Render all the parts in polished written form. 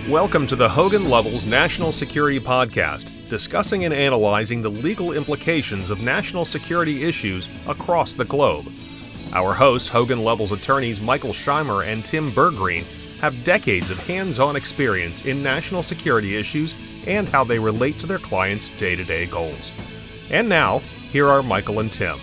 Welcome to the Hogan Lovells National Security Podcast, discussing and analyzing the legal implications of national security issues across the globe. Our hosts, Hogan Lovells attorneys Michael Scheimer and Tim Bergreen, have decades of hands-on experience in national security issues and how they relate to their clients' day-to-day goals. And now, here are Michael and Tim.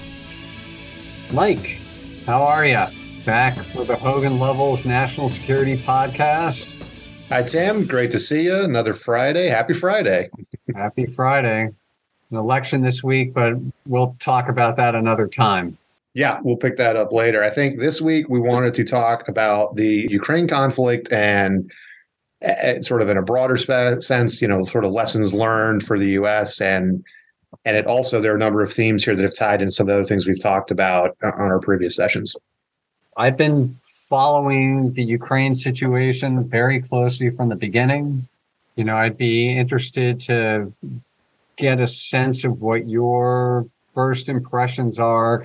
Mike, how are you? Back for the Hogan Lovells National Security Podcast. Hi, Tim. Great to see you. Another Friday. Happy Friday. Happy Friday. An election this week, but we'll talk about that another time. Yeah, we'll pick that up later. I think this week we wanted to talk about the Ukraine conflict and sort of in a broader sense, sort of lessons learned for the U.S. And it also, there are a number of themes here that have tied in some of the other things we've talked about on our previous sessions. I've been following the Ukraine situation very closely from the beginning. I'd be interested to get a sense of what your first impressions are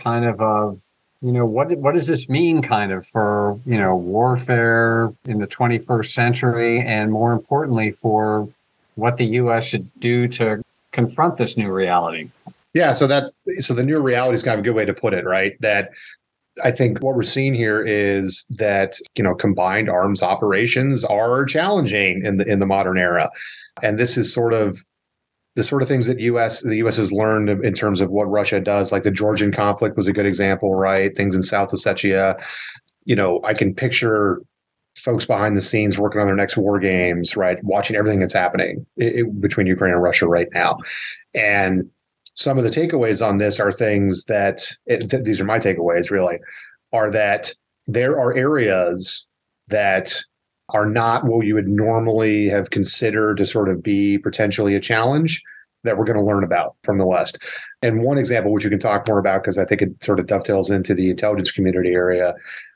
what does this mean for, warfare in the 21st century, and more importantly, for what the U.S. should do to confront this new reality. Yeah. So the new reality is kind of a good way to put it, right? That I think what we're seeing here is that, combined arms operations are challenging in the modern era. And this is sort of the sort of things that the U.S. has learned in terms of what Russia does. Like the Georgian conflict was a good example, right? Things in South Ossetia. I can picture folks behind the scenes working on their next war games, right? Watching everything that's happening between Ukraine and Russia right now. And some of the takeaways on this are things that, these are my takeaways really, are that there are areas that are not what you would normally have considered to sort of be potentially a challenge that we're going to learn about from the West. And one example, which you can talk more about, because I think it sort of dovetails into the intelligence community area,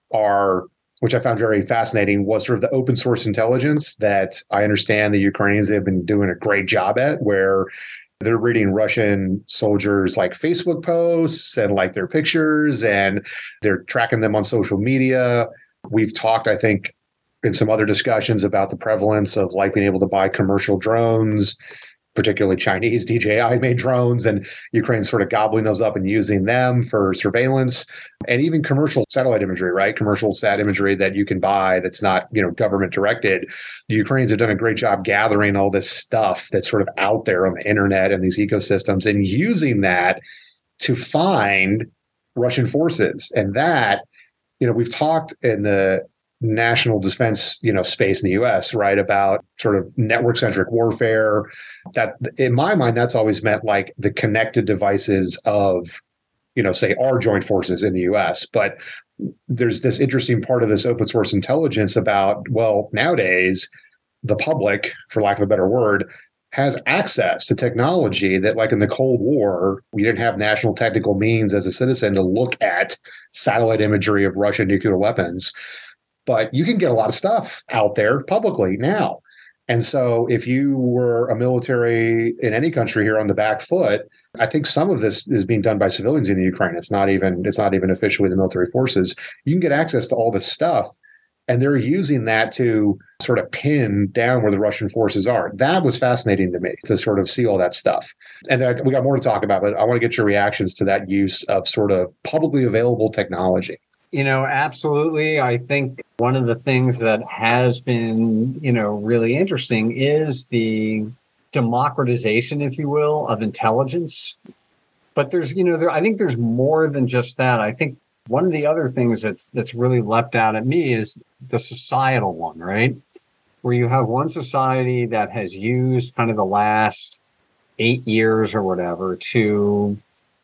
which I found very fascinating, was sort of the open source intelligence that I understand the Ukrainians have been doing a great job at, where they're reading Russian soldiers' like Facebook posts and like their pictures, and they're tracking them on social media. We've talked, I think, in some other discussions about the prevalence of like being able to buy commercial drones, particularly Chinese DJI-made drones, and Ukraine sort of gobbling those up and using them for surveillance, and even commercial satellite imagery, right? Commercial sat imagery that you can buy that's not, government directed. The Ukrainians have done a great job gathering all this stuff that's sort of out there on the internet and these ecosystems and using that to find Russian forces. And that, we've talked in the national defense, space in the U.S., right, about sort of network-centric warfare. That, in my mind, that's always meant like the connected devices of, say, our joint forces in the U.S. But there's this interesting part of this open source intelligence about, well, nowadays, the public, for lack of a better word, has access to technology that, like in the Cold War, we didn't have national technical means as a citizen to look at satellite imagery of Russian nuclear weapons. But you can get a lot of stuff out there publicly now. And so if you were a military in any country here on the back foot, I think some of this is being done by civilians in the Ukraine. It's not even officially the military forces. You can get access to all this stuff, and they're using that to sort of pin down where the Russian forces are. That was fascinating to me, to sort of see all that stuff. And we got more to talk about, but I want to get your reactions to that use of sort of publicly available technology. Absolutely. I think one of the things that has been, really interesting is the democratization, if you will, of intelligence. But there's, I think there's more than just that. I think one of the other things that's really leapt out at me is the societal one, right? Where you have one society that has used kind of the last 8 years or whatever to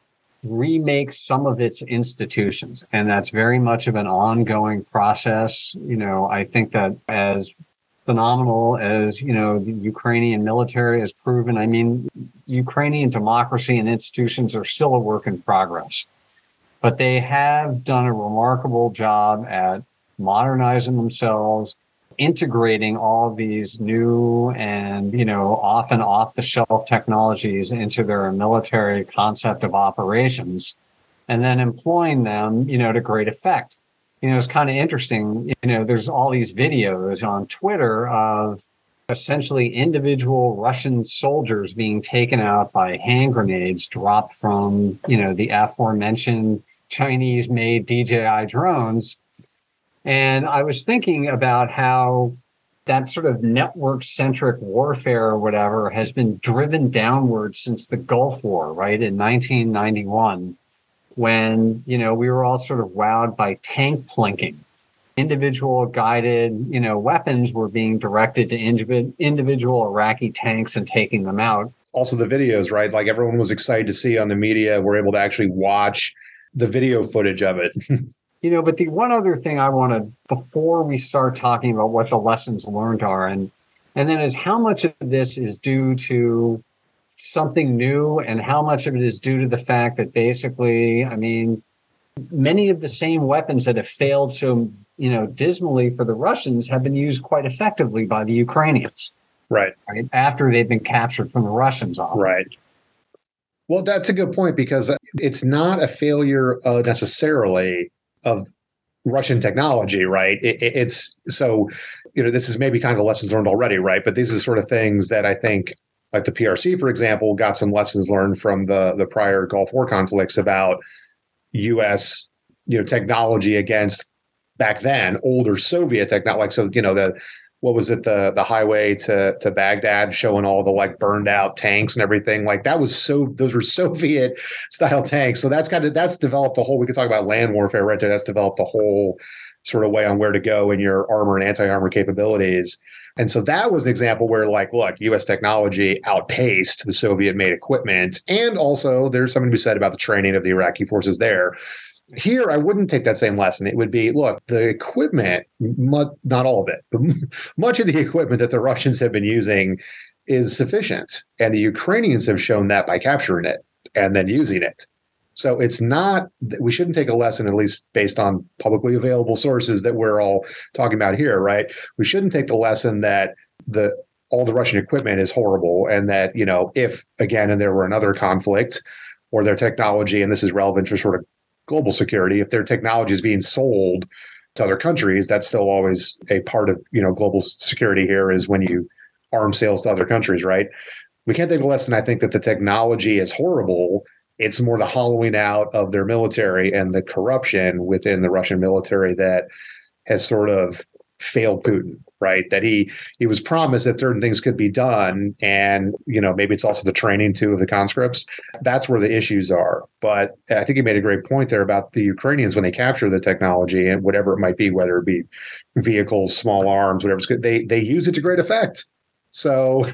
remake some of its institutions. And that's very much of an ongoing process. I think that as phenomenal as, the Ukrainian military has proven, Ukrainian democracy and institutions are still a work in progress. But they have done a remarkable job at modernizing themselves, integrating all these new and, often off-the-shelf technologies into their military concept of operations, and then employing them, to great effect. It's kind of interesting. There's all these videos on Twitter of essentially individual Russian soldiers being taken out by hand grenades dropped from, the aforementioned Chinese-made DJI drones. And I was thinking about how that sort of network-centric warfare or whatever has been driven downward since the Gulf War, right, in 1991, when, we were all sort of wowed by tank plinking. Individual guided, weapons were being directed to individual Iraqi tanks and taking them out. Also the videos, right? Like everyone was excited to see on the media. We're able to actually watch the video footage of it. But the one other thing I want to, before we start talking about what the lessons learned are, and then is how much of this is due to something new and how much of it is due to the fact that basically, many of the same weapons that have failed so, dismally for the Russians have been used quite effectively by the Ukrainians. Right. After they've been captured from the Russians off. Right. Well, that's a good point, because it's not a failure necessarily of Russian technology, right? It's so, this is maybe kind of the lessons learned already, right? But these are the sort of things that I think, like the PRC, for example, got some lessons learned from the prior Gulf War conflicts about U.S. Technology against, back then, older Soviet technology. Like, so, what was it, the highway to Baghdad, showing all the like burned out tanks and everything, like that was those were Soviet style tanks. So that's developed a whole, we could talk about land warfare right there. That's developed a whole sort of way on where to go in your armor and anti-armor capabilities. And so that was an example where, like, look, U.S. technology outpaced the Soviet made equipment. And also there's something to be said about the training of the Iraqi forces there. Here, I wouldn't take that same lesson. It would be, look, the equipment, not all of it, but much of the equipment that the Russians have been using is sufficient. And the Ukrainians have shown that by capturing it and then using it. So it's not, we shouldn't take a lesson, at least based on publicly available sources that we're all talking about here, right? We shouldn't take the lesson that all the Russian equipment is horrible, and that, if, again, and there were another conflict, or their technology, and this is relevant for sort of global security, if their technology is being sold to other countries, that's still always a part of, global security here, is when you arm sales to other countries, right? We can't take a lesson, I think, that the technology is horrible. It's more the hollowing out of their military and the corruption within the Russian military that has sort of failed Putin, right? That he was promised that certain things could be done. And, maybe it's also the training too of the conscripts. That's where the issues are. But I think you made a great point there about the Ukrainians when they capture the technology and whatever it might be, whether it be vehicles, small arms, whatever, they use it to great effect. So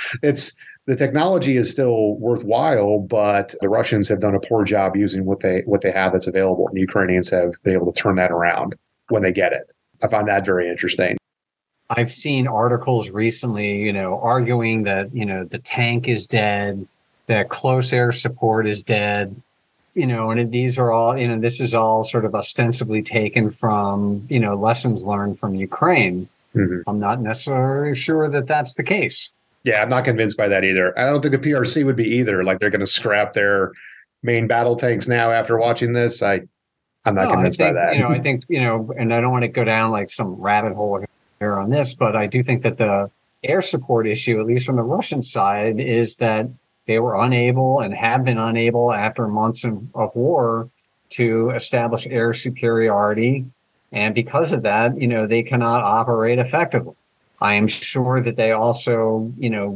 the technology is still worthwhile, but the Russians have done a poor job using what they have that's available. And the Ukrainians have been able to turn that around when they get it. I find that very interesting. I've seen articles recently, arguing that, the tank is dead, that close air support is dead, and these are all, this is all sort of ostensibly taken from, lessons learned from Ukraine. Mm-hmm. I'm not necessarily sure that that's the case. Yeah, I'm not convinced by that either. I don't think the PRC would be either. Like, they're going to scrap their main battle tanks now after watching this. I'm not convinced by that. I think, and I don't want to go down like some rabbit hole here on this, but I do think that the air support issue, at least from the Russian side, is that they were unable and have been unable after months of war to establish air superiority. And because of that, they cannot operate effectively. I am sure that they also,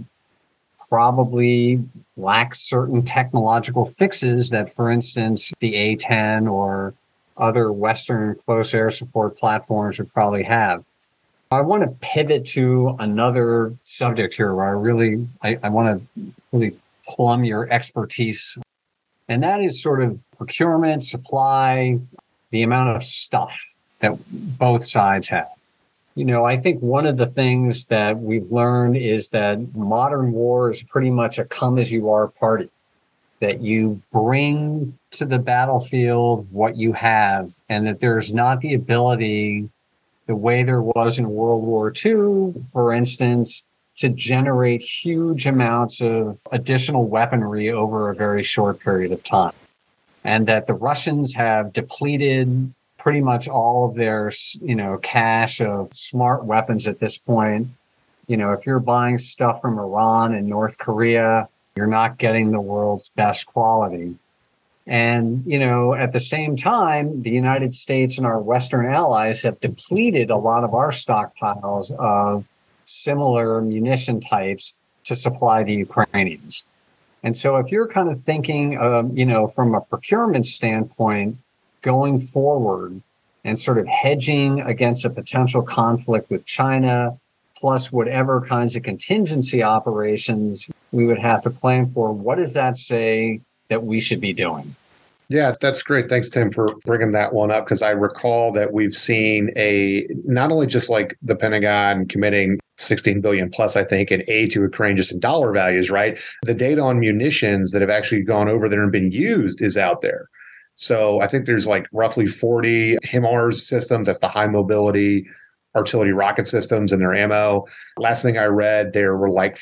probably lack certain technological fixes that, for instance, the A-10 or other Western close air support platforms would probably have. I want to pivot to another subject here where I want to really plumb your expertise. And that is sort of procurement, supply, the amount of stuff that both sides have. I think one of the things that we've learned is that modern war is pretty much a come as you are party, that you bring to the battlefield what you have, and that there's not the ability, the way there was in World War II, for instance, to generate huge amounts of additional weaponry over a very short period of time. And that the Russians have depleted pretty much all of their, cache of smart weapons at this point. if you're buying stuff from Iran and North Korea, you're not getting the world's best quality. And, at the same time, the United States and our Western allies have depleted a lot of our stockpiles of similar munition types to supply the Ukrainians. And so if you're kind of thinking, from a procurement standpoint, going forward and sort of hedging against a potential conflict with China, plus whatever kinds of contingency operations we would have to plan for, what does that say that we should be doing? Yeah, that's great. Thanks, Tim, for bringing that one up, because I recall that we've seen not only just like the Pentagon committing 16 billion plus, I think, in aid to Ukraine just in dollar values, right? The data on munitions that have actually gone over there and been used is out there. So I think there's like roughly 40 HIMARS systems. That's the high mobility artillery rocket systems and their ammo. Last thing I read, there were like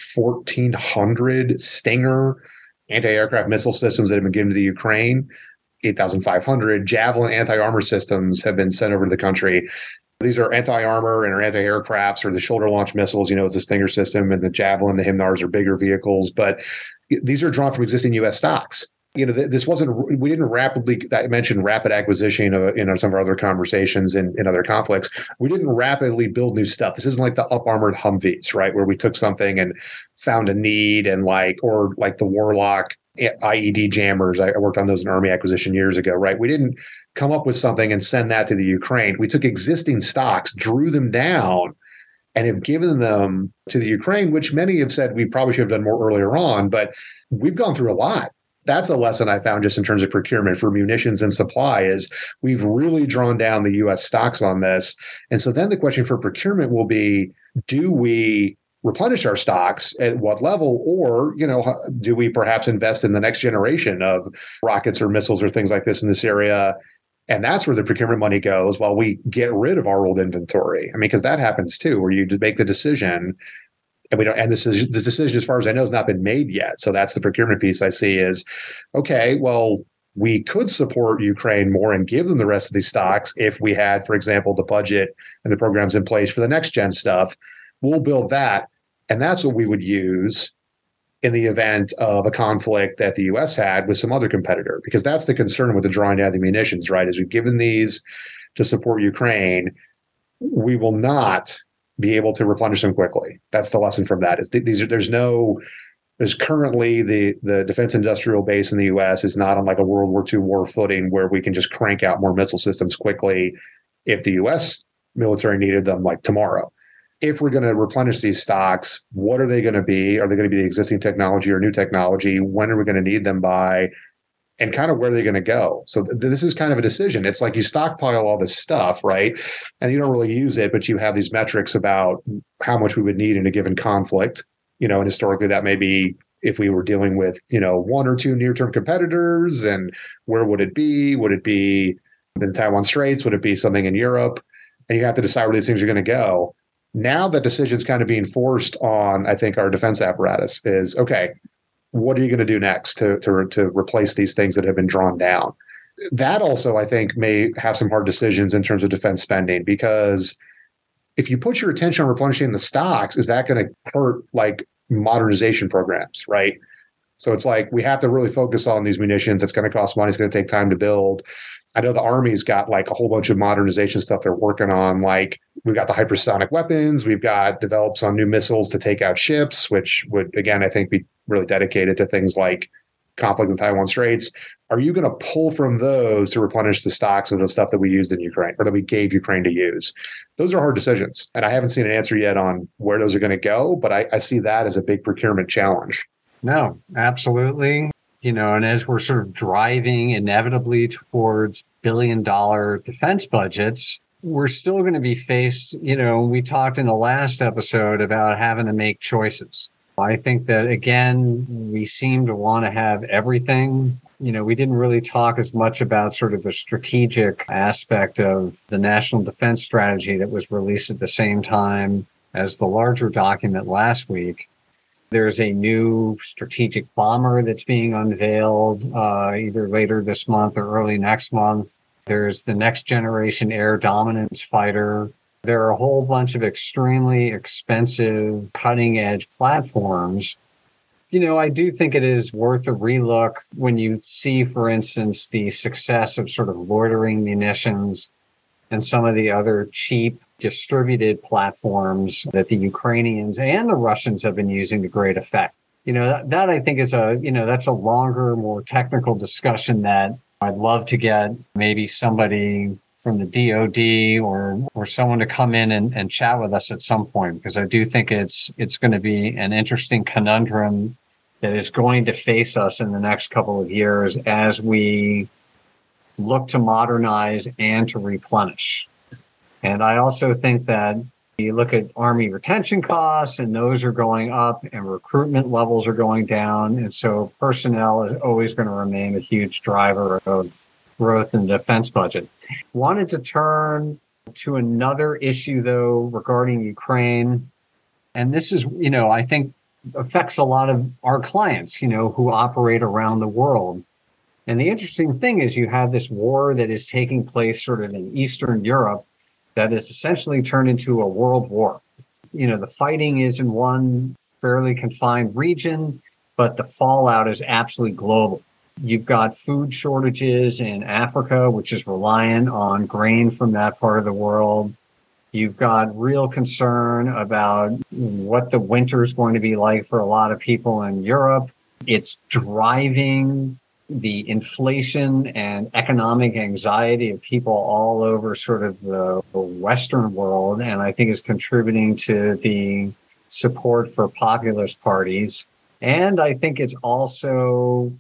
1,400 Stinger anti-aircraft missile systems that have been given to the Ukraine. 8,500 Javelin anti-armor systems have been sent over to the country. These are anti-armor and anti-aircrafts, or the shoulder-launched missiles, it's the Stinger system, and the Javelin, the HIMARS are bigger vehicles, but these are drawn from existing U.S. stocks. This wasn't, we didn't rapidly, I mentioned rapid acquisition in some of our other conversations in other conflicts. We didn't rapidly build new stuff. This isn't like the up-armored Humvees, right? Where we took something and found a need or like the Warlock IED jammers. I worked on those in Army acquisition years ago, right? We didn't come up with something and send that to the Ukraine. We took existing stocks, drew them down, and have given them to the Ukraine, which many have said we probably should have done more earlier on, but we've gone through a lot. That's a lesson I found just in terms of procurement for munitions and supply is we've really drawn down the U.S. stocks on this. And so then the question for procurement will be, do we replenish our stocks at what level? Or, do we perhaps invest in the next generation of rockets or missiles or things like this in this area? And that's where the procurement money goes while we get rid of our old inventory. I mean, because that happens too, where you make the decision. And we don't, and this decision, as far as I know, has not been made yet. So that's the procurement piece I see is, okay, well, we could support Ukraine more and give them the rest of these stocks if we had, for example, the budget and the programs in place for the next gen stuff. We'll build that. And that's what we would use in the event of a conflict that the U.S. had with some other competitor, because that's the concern with the drawing down the munitions, right? Is we've given these to support Ukraine, we will not be able to replenish them quickly. That's the lesson from that. Is there's currently the defense industrial base in the U.S. is not on like a World War II war footing where we can just crank out more missile systems quickly if the U.S. military needed them like tomorrow. If we're going to replenish these stocks, what are they going to be? Are they going to be the existing technology or new technology? When are we going to need them by? And kind of where are they going to go? So this is kind of a decision. It's like you stockpile all this stuff, right? And you don't really use it, but you have these metrics about how much we would need in a given conflict. And historically that may be if we were dealing with, one or two near-term competitors, and where would it be? Would it be in the Taiwan Straits? Would it be something in Europe? And you have to decide where these things are going to go. Now that decision's kind of being forced on, I think, our defense apparatus is, okay, what are you going to do next to replace these things that have been drawn down? That also, I think, may have some hard decisions in terms of defense spending, because if you put your attention on replenishing the stocks, is that going to hurt like modernization programs, right? So it's like we have to really focus on these munitions. It's going to cost money. It's going to take time to build. I know the Army's got like a whole bunch of modernization stuff they're working on. Like we've got the hypersonic weapons. We've got develops on new missiles to take out ships, which would, again, I think be really dedicated to things like conflict in the Taiwan Straits. Are you going to pull from those to replenish the stocks of the stuff that we used in Ukraine or that we gave Ukraine to use? Those are hard decisions. And I haven't seen an answer yet on where those are going to go, but I see that as a big procurement challenge. No, absolutely. And as we're sort of driving inevitably towards billion-dollar defense budgets, we're still going to be faced, we talked in the last episode about having to make choices. I think that, again, we seem to want to have everything. We didn't really talk as much about sort of the strategic aspect of the National Defense Strategy that was released at the same time as the larger document last week. There's a new strategic bomber that's being unveiled either later this month or early next month. There's the next generation air dominance fighter. there are a whole bunch of extremely expensive cutting edge platforms. I do think it is worth a relook when you see, for instance, the success of sort of loitering munitions and some of the other cheap distributed platforms that the Ukrainians and the Russians have been using to great effect. That I think is that's a longer, more technical discussion that I'd love to get maybe somebody from the DOD or someone to come in and chat with us at some point, because I do think it's going to be an interesting conundrum that is going to face us in the next couple of years as we look to modernize and to replenish. And I also think that you look at Army retention costs, and those are going up, and recruitment levels are going down. And so personnel is always going to remain a huge driver of growth in the defense budget. Wanted to turn to another issue, though, regarding Ukraine. And this is, I think affects a lot of our clients, who operate around the world. And the interesting thing is you have this war that is taking place sort of in Eastern Europe that is essentially turned into a world war. The fighting is in one fairly confined region, but the fallout is absolutely global. You've got food shortages in Africa, which is reliant on grain from that part of the world. You've got real concern about what the winter is going to be like for a lot of people in Europe. It's driving the inflation and economic anxiety of people all over sort of the Western world, and I think is contributing to the support for populist parties. And I think it's also,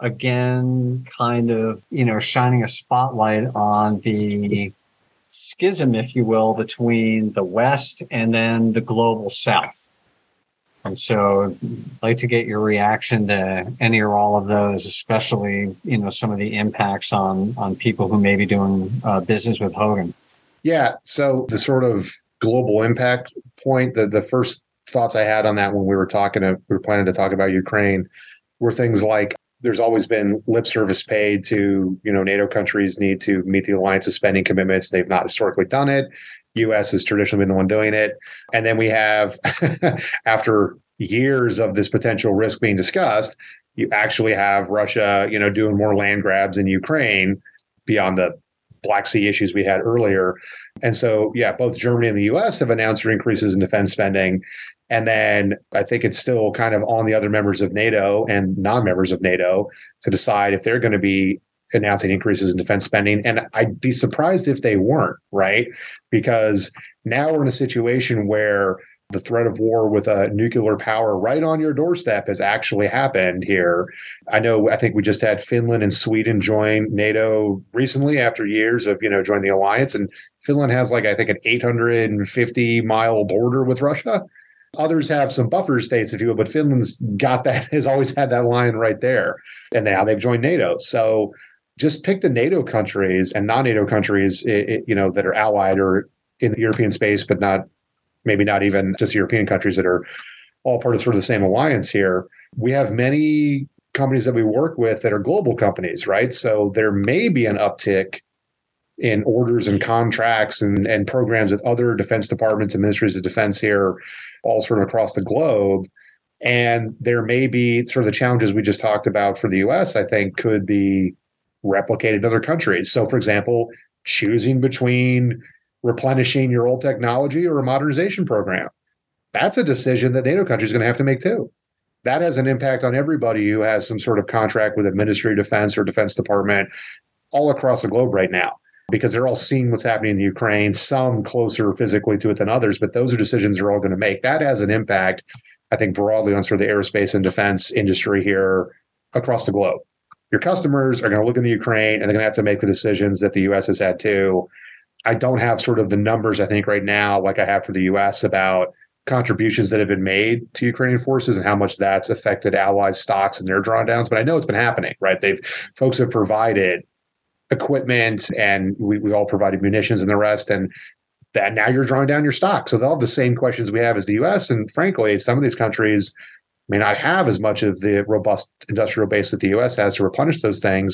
again, kind of, shining a spotlight on the schism, if you will, between the West and then the global South. And so I'd like to get your reaction to any or all of those, especially, some of the impacts on people who may be doing business with Hogan. Yeah. So the sort of global impact point, the first thoughts I had on that when we were planning to talk about Ukraine were things like there's always been lip service paid to, NATO countries need to meet the alliance's spending commitments. They've not historically done it. U.S. has traditionally been the one doing it. And then we have, after years of this potential risk being discussed, you actually have Russia, doing more land grabs in Ukraine beyond the Black Sea issues we had earlier. And so, both Germany and the U.S. have announced increases in defense spending. And then I think it's still kind of on the other members of NATO and non-members of NATO to decide if they're going to be announcing increases in defense spending. And I'd be surprised if they weren't, right? Because now we're in a situation where the threat of war with a nuclear power right on your doorstep has actually happened here. I think we just had Finland and Sweden join NATO recently after years of, joining the alliance. And Finland has an 850-mile border with Russia. Others have some buffer states, if you will, but Finland's has always had that line right there. And now they've joined NATO. So just pick the NATO countries and non-NATO countries, that are allied or in the European space, but maybe not even just European countries that are all part of sort of the same alliance here. We have many companies that we work with that are global companies, right? So there may be an uptick in orders and contracts and programs with other defense departments and ministries of defense here, all sort of across the globe. And there may be sort of the challenges we just talked about for the U.S., I think, could be replicated in other countries. So, for example, choosing between replenishing your old technology or a modernization program. That's a decision that NATO countries are going to have to make too. That has an impact on everybody who has some sort of contract with a Ministry of Defense or Defense Department all across the globe right now, because they're all seeing what's happening in Ukraine, some closer physically to it than others, but those are decisions they're all going to make. That has an impact, I think, broadly on sort of the aerospace and defense industry here across the globe. Your customers are going to look in the Ukraine and they're going to have to make the decisions that the U.S. has had too. I don't have sort of the numbers, I think, right now, like I have for the U.S. about contributions that have been made to Ukrainian forces and how much that's affected allied stocks and their drawdowns. But I know it's been happening, right? Folks have provided equipment and we all provided munitions and the rest. And that now you're drawing down your stock. So they'll have the same questions we have as the U.S. And frankly, some of these countries may not have as much of the robust industrial base that the U.S. has to replenish those things.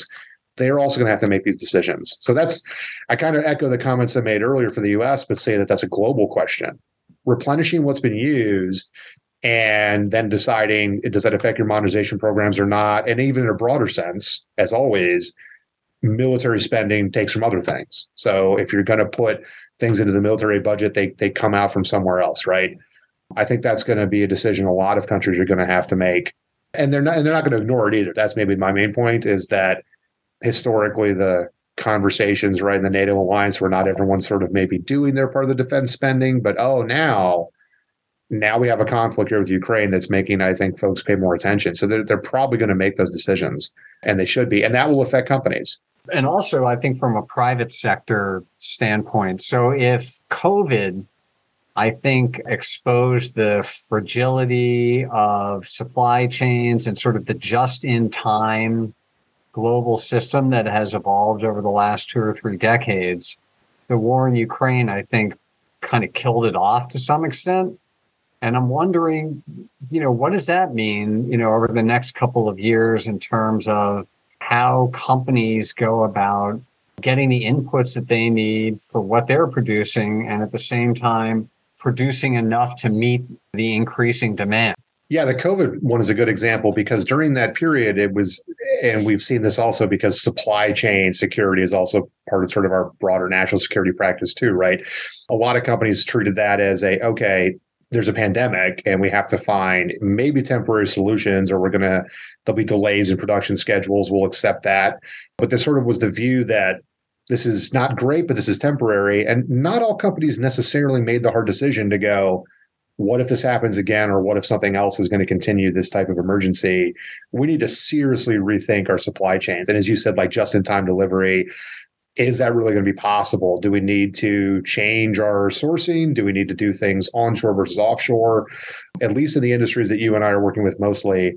they're also going to have to make these decisions. So I kind of echo the comments I made earlier for the US, but say that that's a global question. Replenishing what's been used and then deciding, does that affect your modernization programs or not? And even in a broader sense, as always, military spending takes from other things. So if you're going to put things into the military budget, they come out from somewhere else, right? I think that's going to be a decision a lot of countries are going to have to make. And they're not going to ignore it either. That's maybe my main point, is that historically the conversations, right, in the NATO alliance, where not everyone's sort of maybe doing their part of the defense spending, but now we have a conflict here with Ukraine that's making, I think, folks pay more attention. So they're probably going to make those decisions, and they should be. And that will affect companies. And also, I think from a private sector standpoint, so if COVID, I think, exposed the fragility of supply chains and sort of the just-in-time global system that has evolved over the last 2 or 3 decades, the war in Ukraine, I think, kind of killed it off to some extent. And I'm wondering, what does that mean, over the next couple of years in terms of how companies go about getting the inputs that they need for what they're producing, and at the same time producing enough to meet the increasing demand? Yeah, the COVID one is a good example, because during that period it was, and we've seen this also because supply chain security is also part of sort of our broader national security practice too, right? A lot of companies treated that as okay, there's a pandemic and we have to find maybe temporary solutions, or there'll be delays in production schedules. We'll accept that. But there sort of was the view that this is not great, but this is temporary. And not all companies necessarily made the hard decision to go, what if this happens again? Or what if something else is going to continue this type of emergency? We need to seriously rethink our supply chains. And as you said, like just-in-time delivery, is that really going to be possible? Do we need to change our sourcing? Do we need to do things onshore versus offshore? At least in the industries that you and I are working with mostly,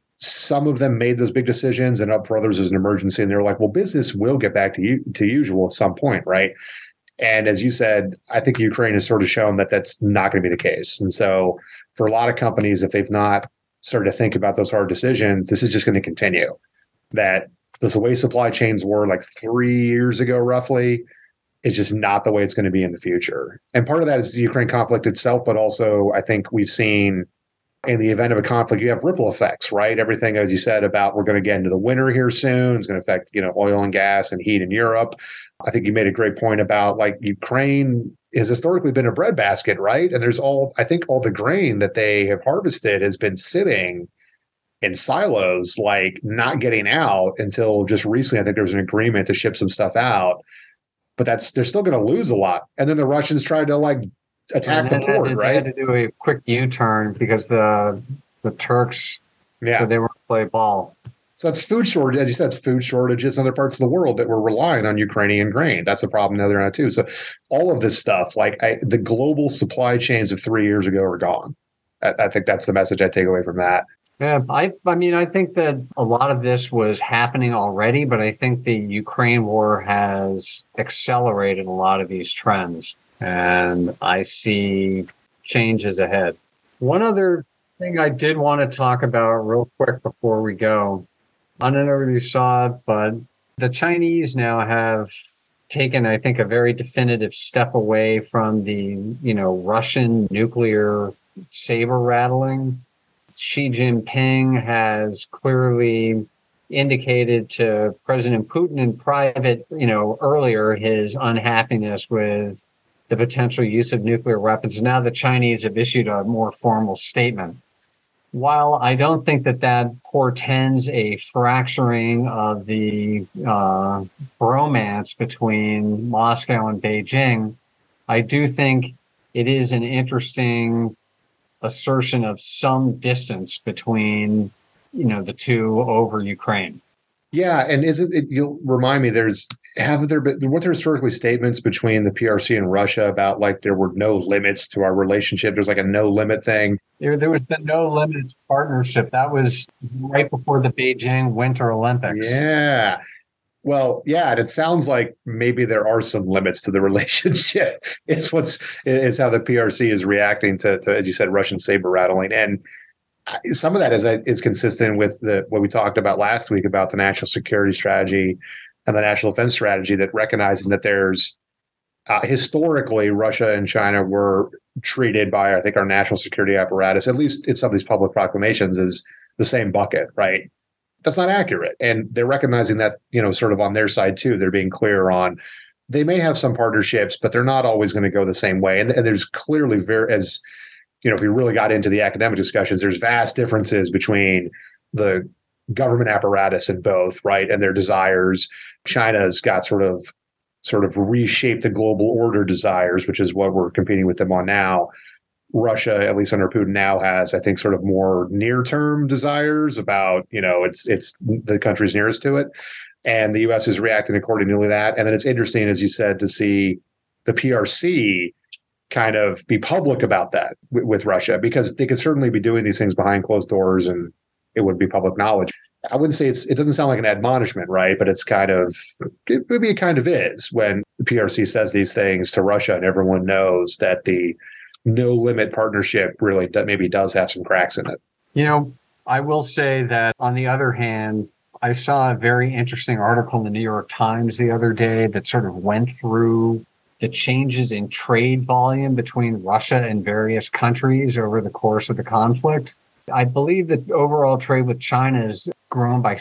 some of them made those big decisions, and up for others as an emergency. And they're like, well, business will get back to usual at some point, right? And as you said, I think Ukraine has sort of shown that that's not going to be the case. And so for a lot of companies, if they've not started to think about those hard decisions, this is just going to continue. That the way supply chains were like 3 years ago, roughly, is just not the way it's going to be in the future. And part of that is the Ukraine conflict itself, but also I think we've seen in the event of a conflict, you have ripple effects, right? Everything, as you said, about we're going to get into the winter here soon. It's going to affect, oil and gas and heat in Europe. I think you made a great point about like Ukraine has historically been a breadbasket, right? And there's all the grain that they have harvested has been sitting in silos, like not getting out until just recently. I think there was an agreement to ship some stuff out, but they're still going to lose a lot. And then the Russians tried to attack the port, right? They had to do a quick U-turn because the Turks, so they were to play ball. So that's food shortage. As you said, it's food shortages in other parts of the world that were relying on Ukrainian grain. That's a problem the other end too. So all of this stuff, the global supply chains of 3 years ago are gone. I think that's the message I take away from that. Yeah, I think that a lot of this was happening already, but I think the Ukraine war has accelerated a lot of these trends, and I see changes ahead. One other thing I did want to talk about real quick before we go, I don't know if you saw it, but the Chinese now have taken, I think, a very definitive step away from the, Russian nuclear saber rattling. Xi Jinping has clearly indicated to President Putin in private, earlier his unhappiness with the potential use of nuclear weapons. Now the Chinese have issued a more formal statement. While I don't think that portends a fracturing of the bromance between Moscow and Beijing, I do think it is an interesting assertion of some distance between, the two over Ukraine. Yeah, and you'll remind me, weren't there historically statements between the PRC and Russia about there were no limits to our relationship? There's a no limit thing. There was the no limits partnership. That was right before the Beijing Winter Olympics. Yeah. Well, yeah, and it sounds like maybe there are some limits to the relationship. Is how the PRC is reacting to, as you said, Russian saber rattling. And some of that is consistent with what we talked about last week about the national security strategy and the national defense strategy, that recognizing that there's historically Russia and China were treated by, I think, our national security apparatus, at least in some of these public proclamations, as the same bucket, right? That's not accurate. And they're recognizing that, sort of on their side too. They're being clear on, they may have some partnerships, but they're not always going to go the same way. And there's clearly if we really got into the academic discussions, there's vast differences between the government apparatus in both, right? And their desires. China's got sort of reshaped the global order desires, which is what we're competing with them on now. Russia, at least under Putin now, has, I think, sort of more near-term desires about, it's the countries nearest to it. And the U.S. is reacting accordingly to that. And then it's interesting, as you said, to see the PRC kind of be public about that with Russia, because they could certainly be doing these things behind closed doors and it would be public knowledge. I wouldn't say it doesn't sound like an admonishment, right? But maybe it kind of is when the PRC says these things to Russia and everyone knows that the no limit partnership really maybe does have some cracks in it. I will say that on the other hand, I saw a very interesting article in the New York Times the other day that sort of went through the changes in trade volume between Russia and various countries over the course of the conflict. I believe that overall trade with China has grown by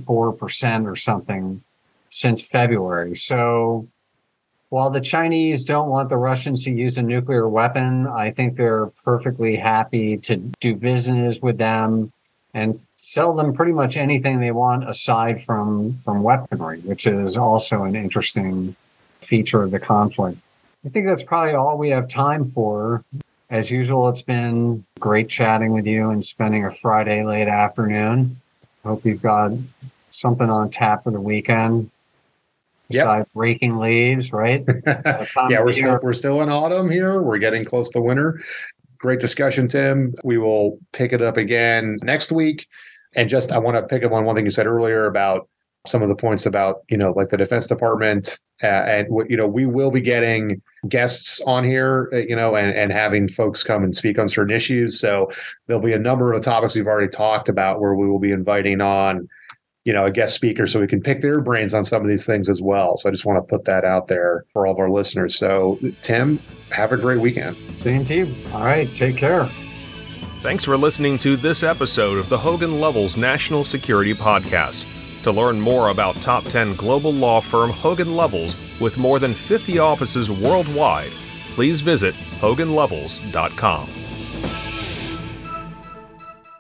64% or something since February. So while the Chinese don't want the Russians to use a nuclear weapon, I think they're perfectly happy to do business with them and sell them pretty much anything they want aside from weaponry, which is also an interesting feature of the conflict. I think that's probably all we have time for. As usual, it's been great chatting with you and spending a Friday late afternoon. Hope you've got something on tap for the weekend. Besides raking leaves, right? Yeah, we're still in autumn here. We're getting close to winter. Great discussion, Tim. We will pick it up again next week. And I want to pick up on one thing you said earlier about some of the points about, like the Defense Department. And we will be getting guests on here, and having folks come and speak on certain issues. So there'll be a number of the topics we've already talked about where we will be inviting on, a guest speaker so we can pick their brains on some of these things as well. So I just want to put that out there for all of our listeners. So Tim, have a great weekend. Same to you. All right. Take care. Thanks for listening to this episode of the Hogan Lovells National Security Podcast. To learn more about top 10 global law firm Hogan Lovells with more than 50 offices worldwide, please visit hoganlovells.com.